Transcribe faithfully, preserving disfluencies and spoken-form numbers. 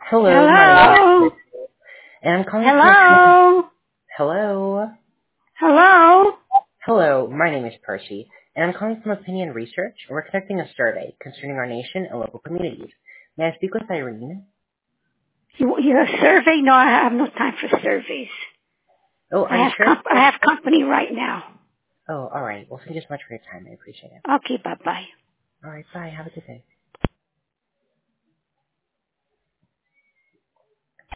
Hello, my name is Hello? Percy, and I'm calling from a... Hello? Hello? Hello? Hello, my name is Percy, and I'm calling from Opinion Research, and we're conducting a survey concerning our nation and local communities. May I speak with Irene? You, you're a survey? No, I have no time for surveys. Oh, are I you have sure? comp- I have company right now. Oh, all right. Well, thank you so much for your time. I appreciate it. Okay, bye-bye. All right, bye. Have a good day.